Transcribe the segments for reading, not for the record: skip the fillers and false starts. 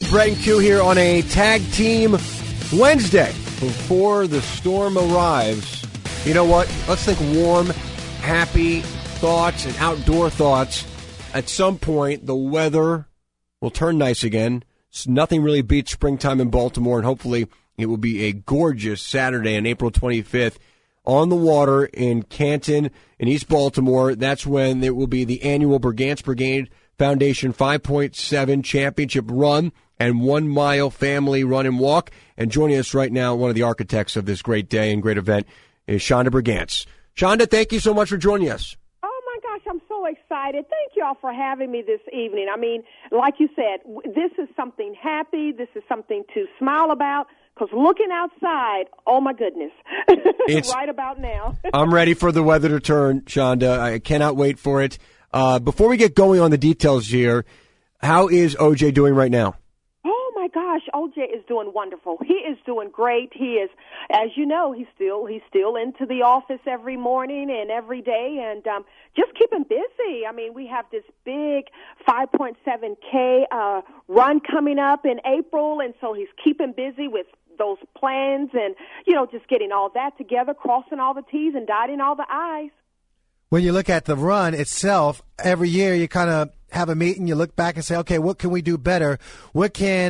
Brett and Q here on a tag team Wednesday before the storm arrives. You know what? Let's think warm, happy thoughts and outdoor thoughts. At some point, the weather will turn nice again. Nothing really beats springtime in Baltimore, and hopefully it will be a gorgeous Saturday on April 25th on the water in Canton in East Baltimore. That's when there will be the annual Brigance Brigade Foundation 5.7 Championship Run and 1 mile family run and walk. And joining us right now, one of the architects of this great day and great event is Shonda Brigance. Shonda, thank you so much for joining us. Oh, my gosh, I'm so excited. Thank you all for having me this evening. I mean, like you said, this is something happy. This is something to smile about. Because looking outside, oh, my goodness, it's right about now. I'm ready for the weather to turn, Shonda. I cannot wait for it. Before we get going on the details here, how is OJ doing right now? Oh, my gosh, OJ is doing wonderful. He is doing great. He is, as you know, he's still into the office every morning and every day and just keeping busy. I mean, we have this big 5.7K run coming up in April, and so he's keeping busy with those plans and, you know, just getting all that together, crossing all the T's and dotting all the I's. When you look at the run itself, every year you kind of have a meeting, you look back and say, okay, what can we do better? What can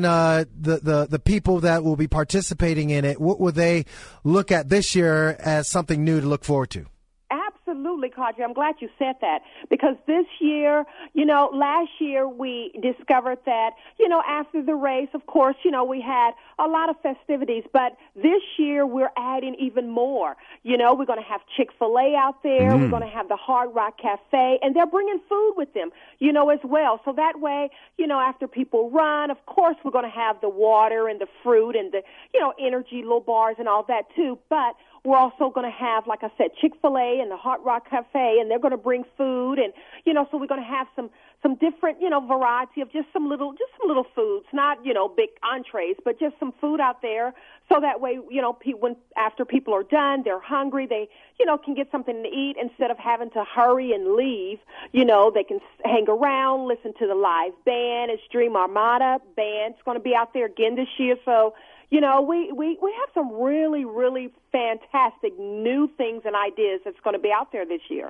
the people that will be participating in it, what will they look at this year as something new to look forward to? Absolutely, Kadri. I'm glad you said that because this year, you know, last year we discovered that, you know, after the race, of course, you know, we had a lot of festivities, but this year we're adding even more. You know, we're going to have Chick-fil-A out there. We're going to have the Hard Rock Cafe, and they're bringing food with them, you know, as well. So that way, you know, after people run, of course, we're going to have the water and the fruit and the, you know, energy little bars and all that too, but we're also going to have, like I said, Chick-fil-A and the Hard Rock Cafe, and they're going to bring food, and you know, so we're going to have some different, you know, variety of just some little foods, not, you know, big entrees, but just some food out there, so that way, you know, after people are done, they're hungry, they, you know, can get something to eat instead of having to hurry and leave. You know, they can hang around, listen to the live band. It's Dream Armada band's going to be out there again this year, so. You know, we have some really, really fantastic new things and ideas that's going to be out there this year.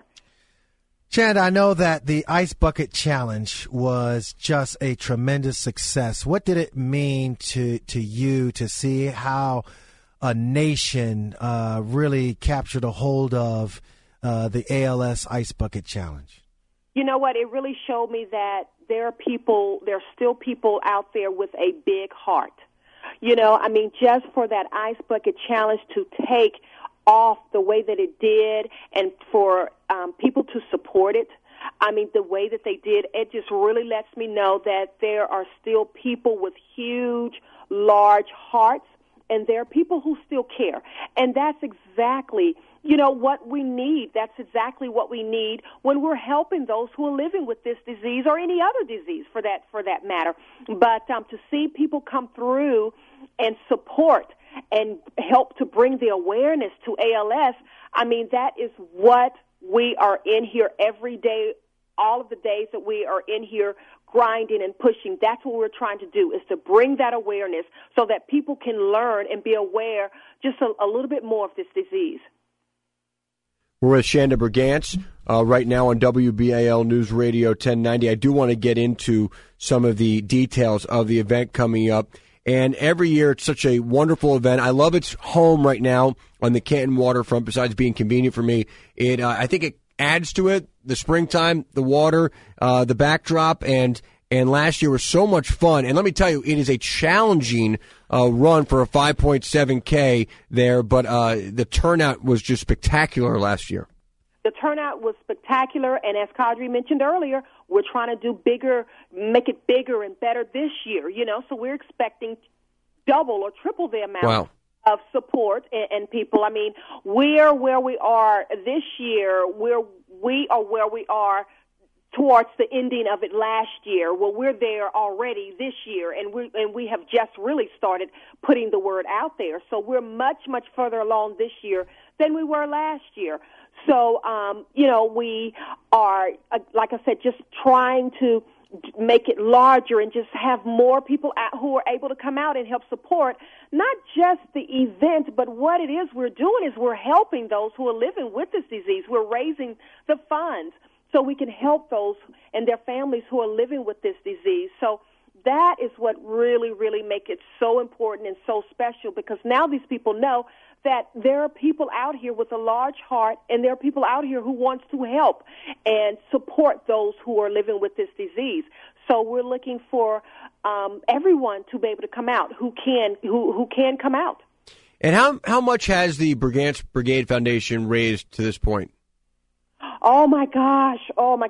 Shonda, I know that the Ice Bucket Challenge was just a tremendous success. What did it mean to you to see how a nation really captured a hold of the ALS Ice Bucket Challenge? You know what? It really showed me that there are still people out there with a big heart. You know, I mean, just for that Ice Bucket Challenge to take off the way that it did and for people to support it, I mean, the way that they did, it just really lets me know that there are still people with huge, large hearts, and there are people who still care. And that's exactly, you know, what we need. That's exactly what we need when we're helping those who are living with this disease or any other disease for that matter. But to see people come through and support and help to bring the awareness to ALS, I mean, that is what we are in here every day, all of the days that we are in here grinding and pushing. That's what we're trying to do, is to bring that awareness so that people can learn and be aware just a little bit more of this disease. We're with Shonda Brigance right now on WBAL News Radio 1090. I do want to get into some of the details of the event coming up. And every year it's such a wonderful event. I love its home right now on the Canton waterfront, besides being convenient for me. I think it adds to it, the springtime, the water, the backdrop, and last year was so much fun. And let me tell you, it is a challenging run for a 5.7K there, but the turnout was just spectacular last year. The turnout was spectacular, and as Kadri mentioned earlier, we're trying to do bigger, make it bigger and better this year, you know, so we're expecting double or triple the amount of support and people. I mean, we're where we are this year, we are where we are towards the ending of it last year. Well, we're there already this year, and we have just really started putting the word out there. So we're much, much further along this year than we were last year. So, you know, we are, like I said, just trying to make it larger and just have more people out who are able to come out and help support not just the event, but what it is we're doing is we're helping those who are living with this disease. We're raising the funds so we can help those and their families who are living with this disease. So that is what really, really make it so important and so special, because now these people know that there are people out here with a large heart, and there are people out here who wants to help and support those who are living with this disease. So we're looking for everyone to be able to come out who can come out. And how much has the Brigance Brigade Foundation raised to this point? Oh my gosh.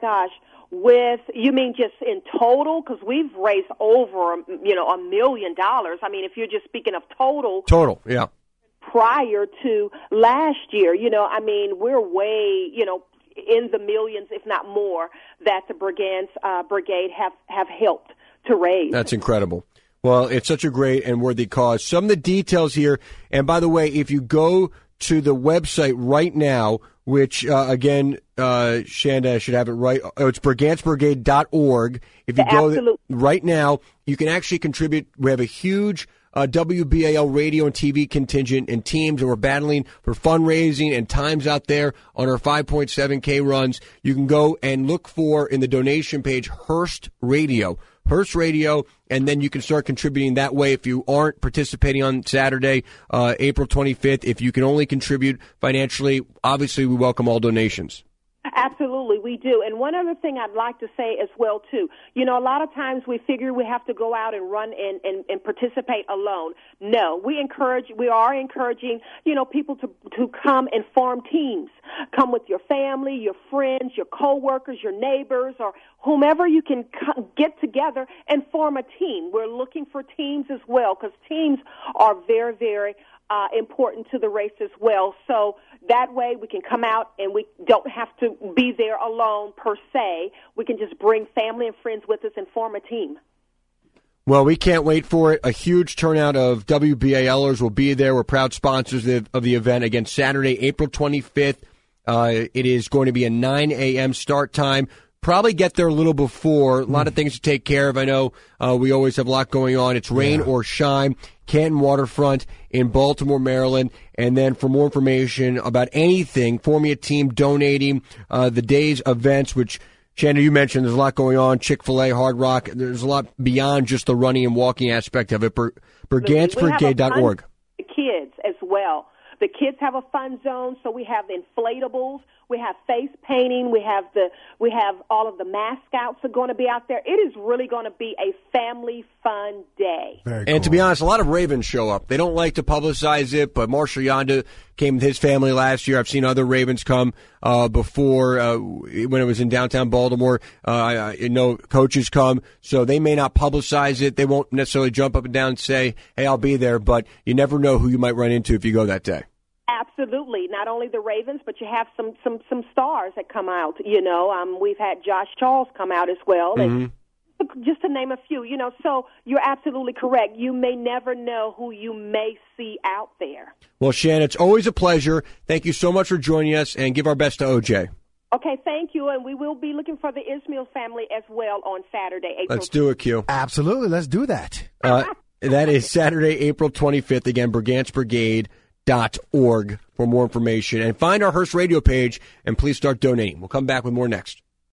You mean just in total? Because we've raised over, $1 million. I mean, if you're just speaking of total. Total, yeah. Prior to last year, we're way, in the millions, if not more, that the Brigance Brigade have helped to raise. That's incredible. Well, it's such a great and worthy cause. Some of the details here, and by the way, if you go to the website right now, which, again, Shanda should have it right. Oh, it's brigancebrigade.org. If you go right now, you can actually contribute. We have a huge WBAL radio and TV contingent and teams, and we're battling for fundraising and times out there on our 5.7K runs. You can go and look for, in the donation page, Hearst Radio, and then you can start contributing that way. If you aren't participating on Saturday, April 25th, if you can only contribute financially, obviously we welcome all donations. Absolutely, we do. And one other thing I'd like to say as well, too. A lot of times we figure we have to go out and run and participate alone. No, we are encouraging, people to come and form teams. Come with your family, your friends, your coworkers, your neighbors, or whomever you can get together and form a team. We're looking for teams as well, because teams are very, very important to the race as well. So that way we can come out and we don't have to be there alone per se. We can just bring family and friends with us and form a team. Well, we can't wait for it. A huge turnout of WBALers will be there. We're proud sponsors of the event. Again, Saturday, April 25th. It is going to be a 9 a.m. start time. Probably get there a little before. A lot of things to take care of. I know we always have a lot going on. It's rain or shine. Canton Waterfront in Baltimore, Maryland. And then for more information about anything, forming a team, donating, the day's events, which, Shanda, you mentioned there's a lot going on, Chick-fil-A, Hard Rock. There's a lot beyond just the running and walking aspect of it. BriganceBrigade.org. The kids as well. The kids have a fun zone, so we have inflatables, we have face painting, we have all of the mascots are going to be out there. It is really going to be a family fun day. Very cool. And to be honest, a lot of Ravens show up. They don't like to publicize it, but Marshall Yonda came with his family last year. I've seen other Ravens come before when it was in downtown Baltimore. I know coaches come, so they may not publicize it. They won't necessarily jump up and down and say, hey, I'll be there, but you never know who you might run into if you go that day. Absolutely. Not only the Ravens, but you have some stars that come out. We've had Josh Charles come out as well. And just to name a few, so you're absolutely correct. You may never know who you may see out there. Well, Shan, it's always a pleasure. Thank you so much for joining us, and give our best to OJ. Okay, thank you, and we will be looking for the Ismail family as well on Saturday, April. Let's do it, Q. Absolutely, let's do that. That is Saturday, April 25th. Again, BriganceBrigade.org for more information. And find our Hearst Radio page, and please start donating. We'll come back with more next.